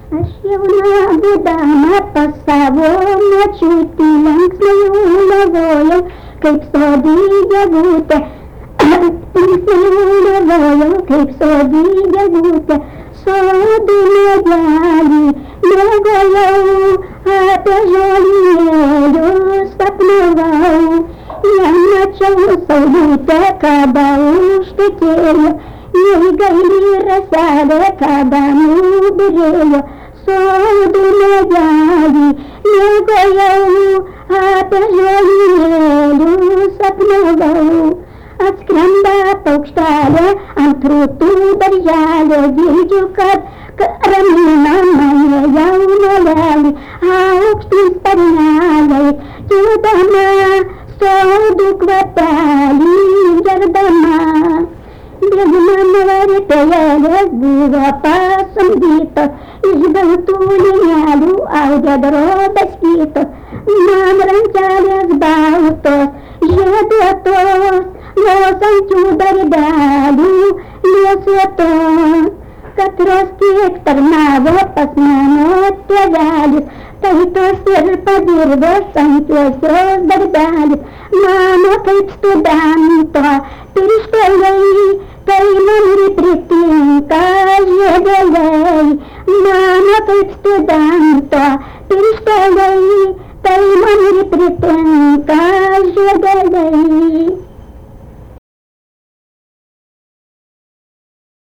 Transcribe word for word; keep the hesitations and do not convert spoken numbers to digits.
Aš jauna būdama pasavau, močiutį linksmai lavojau, kaip sodį gegutė. Linksmai lavojau, kaip sodį gegutė. Sodų medelį mėgojau, apie žolynėlius sapnavau. Jam mačiau saulutę, kada užtekėjo, nei gaili raselė, kada nubyrėjo. Sodų medelį mėgojau, apie žolynėlius sapnavau. Atskrenda paukštelė ant rūtų darželio, girdžiu, kad ramina mane jaunolelį, aukštyn sparneliai, judama sodų kvapelį gerdama. Bėgama varpėlės buvo pasamdytos, iš baltų linelių audė drobės kitos, man rankelės baltos, žieduotos, vos ant jų darbelių liesuotos. Katros kiek tarnavo pas mano tėvelis, tai tos ir padirbo sunkiosios darbelis. Mano kaip studento piršteliai, tai man ir pritinka žiedeliai. Mano kaip studento piršteliai, tai man ir pritinka žiedeliai.